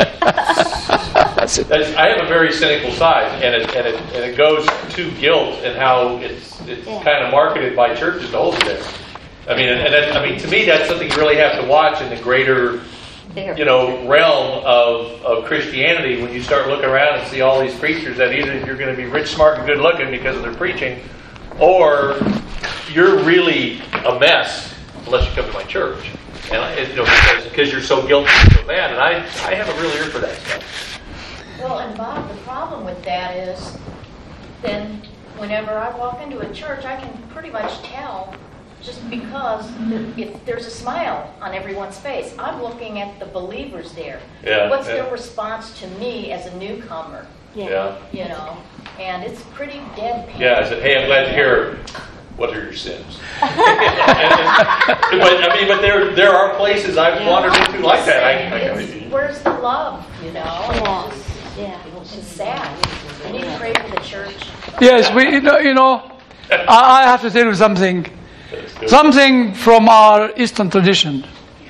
I said, That's- I have a very cynical side, and it, and it, and it goes to guilt and how it's it's Yeah. kind of marketed by churches to hold you there. I mean, and, and that, I mean, to me, that's something you really have to watch in the greater, Bigger you know, realm of, of Christianity. When you start looking around and see all these preachers that either you're going to be rich, smart, and good looking because of their preaching, or you're really a mess unless you come to my church. And I, you know, because, because you're so guilty and so bad, and I, I have a real ear for that stuff. Well, and Bob, the problem with that is, then whenever I walk into a church, I can pretty much tell just because if there's a smile on everyone's face. I'm looking at the believers there. Yeah, What's yeah. their response to me as a newcomer? Yeah. You know, and it's pretty deadpan. Yeah, I said, hey, I'm glad to hear. What are your sins? and, and, but I mean, but there there are places I've wandered into like that. I, I, It's- where's the love? You know, Yeah. it's, Yeah. it's sad. I need to pray for the church. yes, we, you know, you know I, I have to tell you something. Something from our Eastern tradition.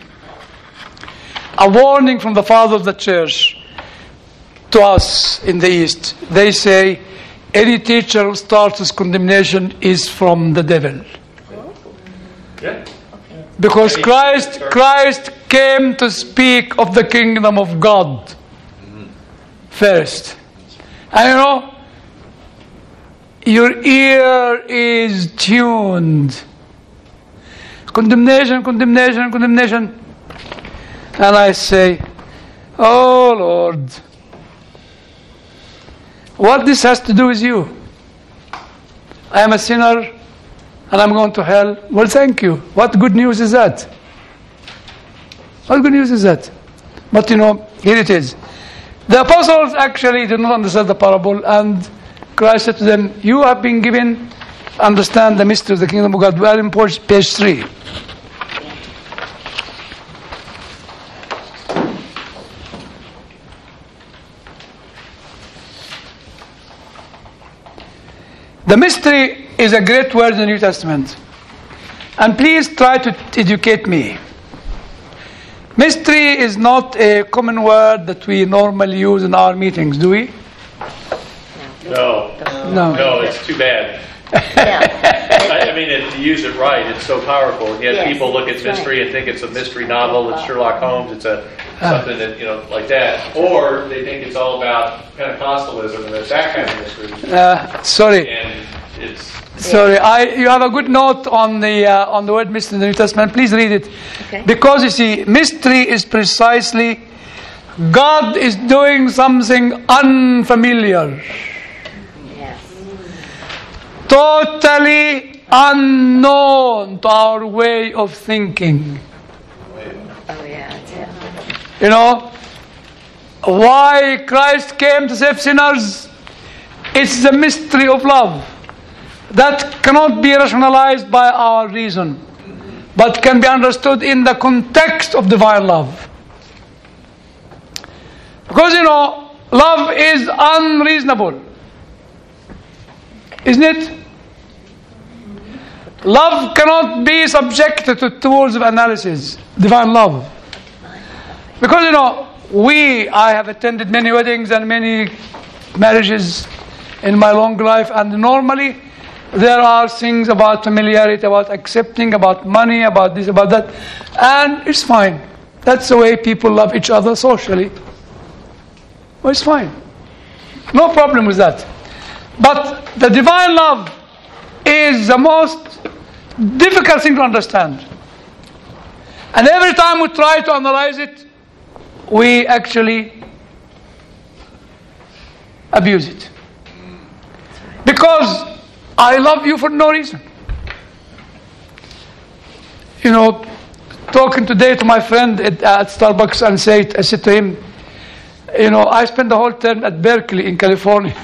A warning from the father of the church to us in the East. They say, any teacher who starts with condemnation is from the devil. Yeah. Because Christ, Christ came to speak of the kingdom of God first. And you know, your ear is tuned. Condemnation, condemnation, condemnation. And I say, oh Lord, what this has to do with you? I am a sinner and I'm going to hell. Well, thank you. What good news is that? What good news is that? But you know, here it is. The apostles actually did not understand the parable, and Christ said to them, you have been given to understand the mystery of the kingdom of God. We are in page three. The mystery is a great word in the New Testament. And please try to educate me. Mystery is not a common word that we normally use in our meetings, do we? No. No. No, it's too bad. Yeah. I, I mean, if you use it right, it's so powerful. And yet Yes, people look at that's mystery right. and think it's a mystery novel. It's Sherlock Holmes. It's a something that, you know, like that. Or they think it's all about Pentecostalism and it's that kind of mystery. Uh, sorry. And it's Sorry, I, you have a good note on the uh, on the word mystery in the New Testament. Please read it. Okay. Because you see, mystery is precisely God is doing something unfamiliar, Yes. totally unknown to our way of thinking. Oh yeah. That's it. You know, why Christ came to save sinners? It's the mystery of love that cannot be rationalized by our reason, but can be understood in the context of divine love. Because, you know, love is unreasonable, isn't it? Love cannot be subjected to tools of analysis. Divine love. Because, you know, we, I have attended many weddings and many marriages in my long life, and normally there are things about familiarity, about accepting, about money, about this, about that, and it's fine. That's the way people love each other socially. Well, it's fine. No problem with that. But the divine love is the most difficult thing to understand. And every time we try to analyze it, we actually abuse it. Because I love you for no reason. You know, talking today to my friend at, at Starbucks and said, I said to him, you know, I spent the whole term at Berkeley in California.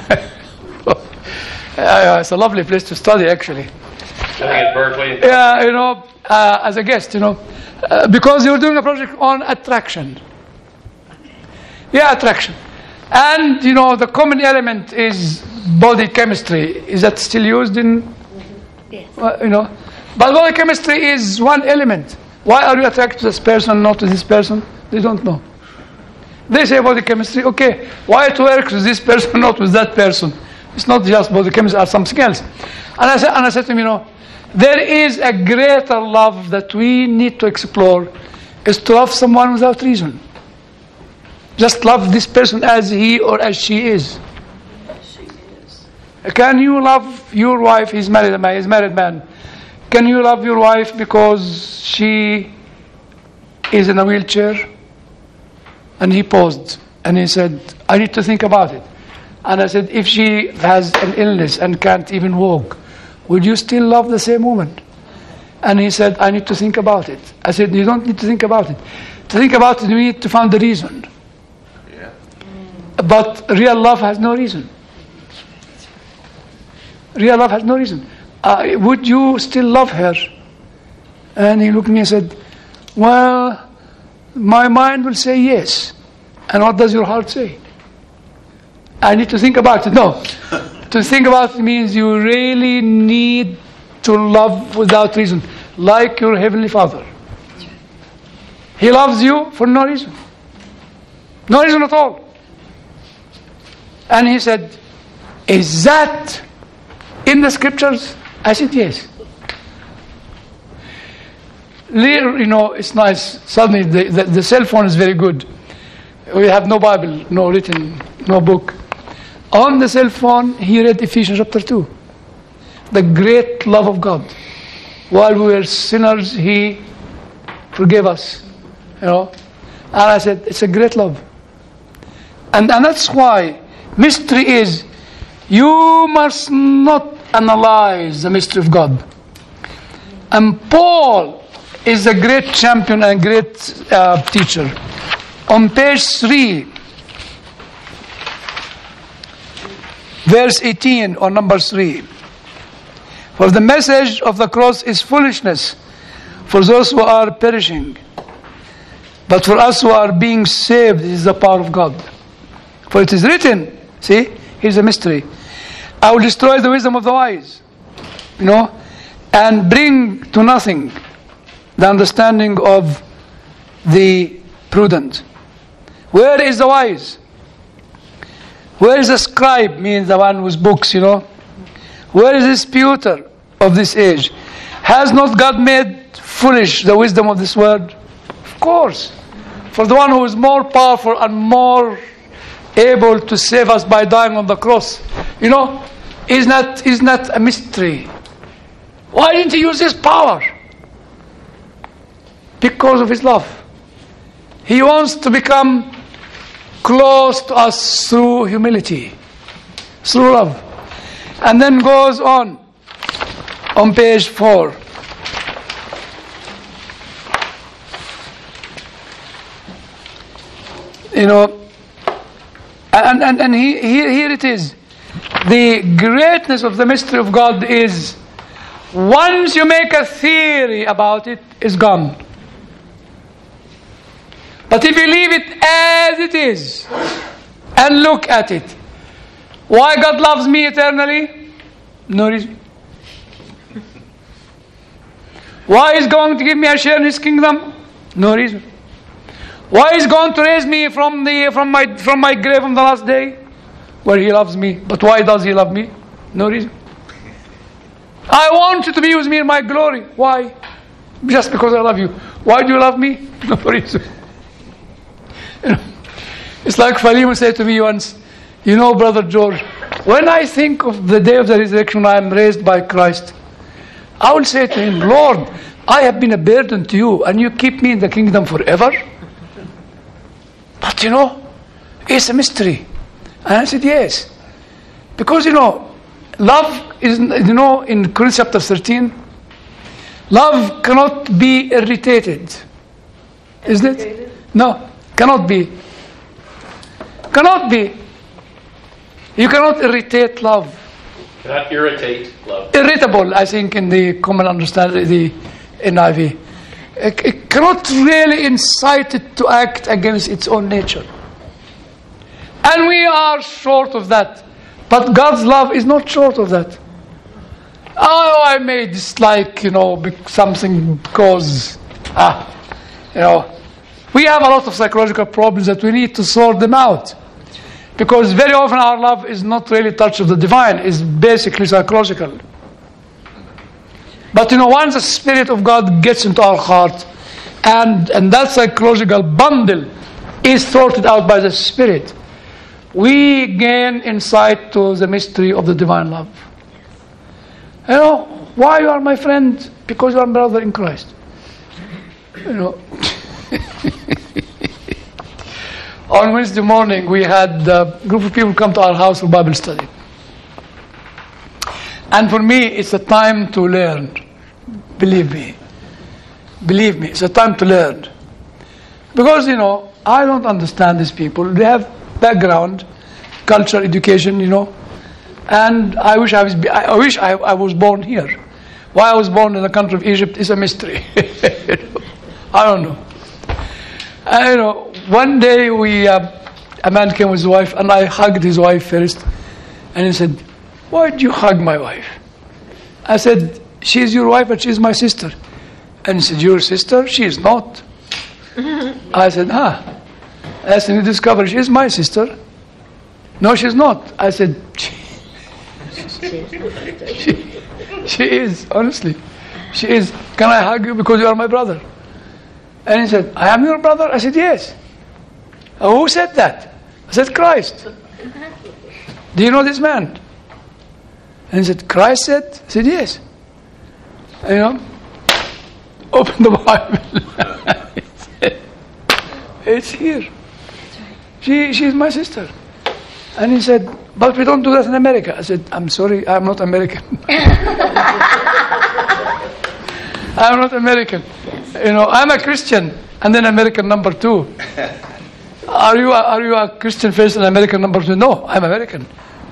uh, it's a lovely place to study, actually. Studying at Berkeley? Yeah, you know, uh, as a guest, you know, uh, because you were doing a project on attraction. Yeah, attraction. And, you know, the common element is body chemistry. Is that still used in, Yes. uh, you know? But body chemistry is one element. Why are you attracted to this person, not to this person? They don't know. They say body chemistry, okay. Why it works with this person, not with that person? It's not just body chemistry or something else. And I said, and I said to him, you know, there is a greater love that we need to explore, is to love someone without reason. Just love this person as he or as she is. She is. Can you love your wife? He's married man. He's married man. Can you love your wife because she is in a wheelchair? And he paused and he said, I need to think about it. And I said, if she has an illness and can't even walk, would you still love the same woman? And he said, I need to think about it. I said, you don't need to think about it. To think about it, you need to find the reason. But real love has no reason. Real love has no reason. Uh, would you still love her? And he looked at me and said, well, my mind will say yes. And what does your heart say? I need to think about it. No. To think about it means you really need to love without reason, like your Heavenly Father. He loves you for no reason. No reason at all. And he said, is that in the scriptures? I said, yes. You know, it's nice. Suddenly the, the, the cell phone is very good. We have no Bible, no written, no book. On the cell phone, he read Ephesians chapter two. The great love of God. While we were sinners, he forgave us. You know. And I said, it's a great love. And, and that's why mystery is, you must not analyze the mystery of God. And Paul is a great champion and great uh, teacher. On page three, verse eighteen, or number three. For the message of the cross is foolishness for those who are perishing. But for us who are being saved, it is the power of God. For it is written, see, here's a mystery. I will destroy the wisdom of the wise, you know, and bring to nothing the understanding of the prudent. Where is the wise? Where is the scribe, means the one with books, you know? Where is the disputer of this age? Has not God made foolish the wisdom of this world? Of course. For the one who is more powerful and more able to save us by dying on the cross, you know, is not, is not a mystery. Why didn't he use his power? Because of his love. He wants to become close to us through humility, through love. And then goes on, on page four. You know, and, and, and he, here, here it is. The greatness of the mystery of God is, once you make a theory about it, it's gone. But if you leave it as it is and look at it, why God loves me eternally? No reason. Why is going to give me a share in His kingdom? No reason. Why is going to raise me from the from my from my grave on the last day? Where He loves me. But why does He love me? No reason. I want you to be with me in my glory. Why? Just because I love you. Why do you love me? No reason. You know, it's like Philemon said to me once, you know, Brother George, when I think of the day of the resurrection, I am raised by Christ, I will say to Him, Lord, I have been a burden to you, and you keep me in the kingdom forever? But you know, it's a mystery. And I said, yes. Because, you know, love is, you know, in Corinthians chapter thirteen, love cannot be irritated. Isn't it? No, cannot be. Cannot be. You cannot irritate love. Cannot irritate love. Irritable, I think, in the common understanding, the N I V. It, it cannot really incite it to act against its own nature. And we are short of that. But God's love is not short of that. Oh, I may dislike, you know, something because, ah, you know, we have a lot of psychological problems that we need to sort them out. Because very often our love is not really touch of the divine, it's basically psychological. But you know, once the Spirit of God gets into our heart, and, and that psychological bundle is sorted out by the Spirit, we gain insight to the mystery of the divine love. You know, why you are my friend? Because you are my brother in Christ. You know. On Wednesday morning, we had a group of people come to our house for Bible study. And for me, it's a time to learn. Believe me. Believe me, it's a time to learn. Because, you know, I don't understand these people. They have background, culture, education, you know. And I wish I was, I wish I, I was born here. Why I was born in the country of Egypt is a mystery. I don't know. And, you know, one day we, uh, a man came with his wife, and I hugged his wife first. And he said, why did you hug my wife? I said, she is your wife, but she is my sister. And he said, your sister? She is not. I said, ah. I said, you discover she is my sister. No, she's not. I said, she, she, she is, honestly. She is. Can I hug you because you are my brother? And he said, I am your brother? I said, yes. Oh, who said that? I said, Christ. Do you know this man? And he said, Christ said? I said, yes. And, you know, open the Bible. He said, it's here. She, she is my sister. And he said, but we don't do that in America. I said, I'm sorry, I'm not American. I'm not American. You know, I'm a Christian, and then American number two. Are you a, are you a Christian first and American number two? No, I'm American.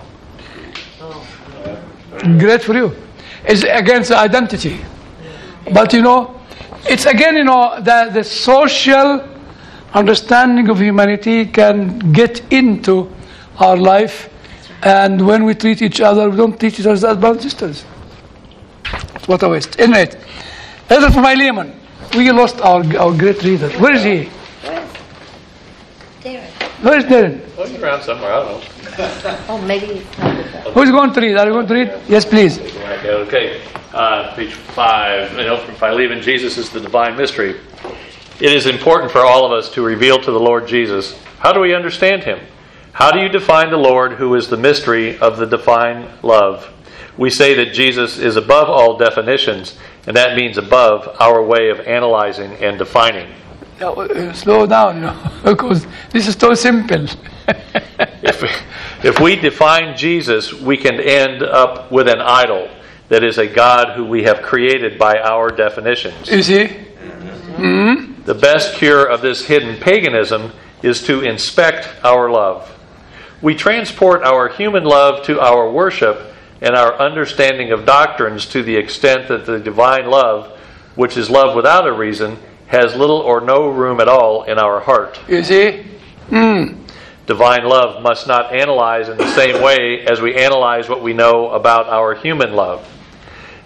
Great for you. It's against the identity. But you know, it's again, you know, the, the social understanding of humanity can get into our life, and when we treat each other, we don't treat each other as brothers and sisters. What a waste. Anyway, letter from Philemon. We lost our our great reader. Where is he? Darren. Where is Darren? Oh, he's around somewhere, I don't know. Oh, maybe he's not with us. Who's going to read? Are you going to read? Yes, please. Okay, uh, page five. You know, from Philemon, Jesus is the divine mystery. It is important for all of us to reveal to the Lord Jesus. How do we understand Him? How do you define the Lord, who is the mystery of the divine love? We say that Jesus is above all definitions, and that means above our way of analyzing and defining. No, uh, slow down, you know, because this is so simple. if, if we define Jesus, we can end up with an idol that is a God who we have created by our definitions. You see? Mm-hmm. The best cure of this hidden paganism is to inspect our love. We transport our human love to our worship and our understanding of doctrines to the extent that the divine love, which is love without a reason, has little or no room at all in our heart. You see? Mm. Divine love must not analyze in the same way as we analyze what we know about our human love.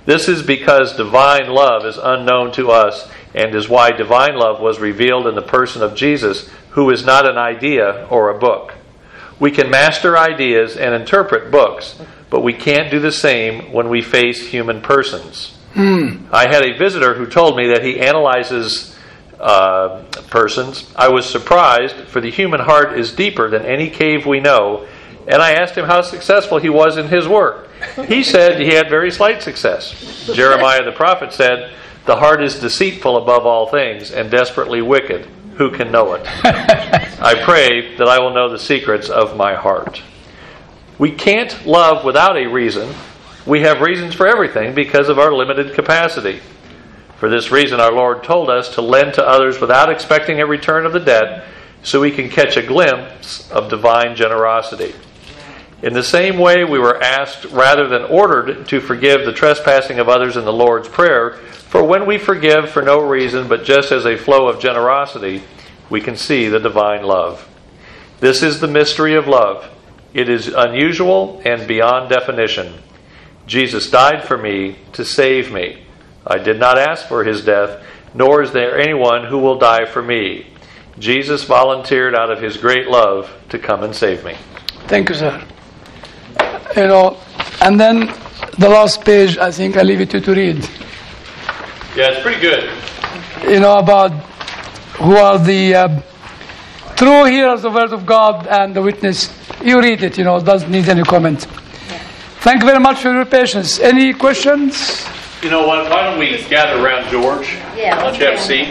This is because divine love is unknown to us, and is why divine love was revealed in the person of Jesus, who is not an idea or a book. We can master ideas and interpret books, but we can't do the same when we face human persons. Hmm. I had a visitor who told me that he analyzes uh, persons. I was surprised, for the human heart is deeper than any cave we know, and I asked him how successful he was in his work. He said he had very slight success. Jeremiah the prophet said, "The heart is deceitful above all things and desperately wicked. Who can know it?" I pray that I will know the secrets of my heart. We can't love without a reason. We have reasons for everything because of our limited capacity. For this reason, our Lord told us to lend to others without expecting a return of the debt, so we can catch a glimpse of divine generosity. In the same way, we were asked rather than ordered to forgive the trespassing of others in the Lord's Prayer, for when we forgive for no reason but just as a flow of generosity, we can see the divine love. This is the mystery of love. It is unusual and beyond definition. Jesus died for me to save me. I did not ask for his death, nor is there anyone who will die for me. Jesus volunteered out of his great love to come and save me. Thank you, sir. You know, and then the last page, I think I leave it to you to read. Yeah, it's pretty good. You know, about who are the uh, true hearers of the word of God and the witness. You read it, you know, it doesn't need any comment. Thank you very much for your patience. Any questions? You know what? Why don't we gather around George? Yeah. Why don't you have a seat?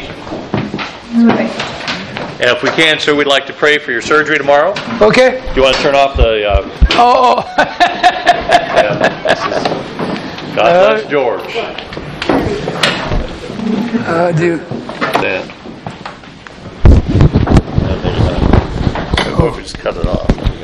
And if we can, sir, we'd like to pray for your surgery tomorrow. Okay. Do you want to turn off the... Uh, Oh, oh. yeah, this is, God bless George. Uh, dear. Then. And there's a... I hope we just cut it off.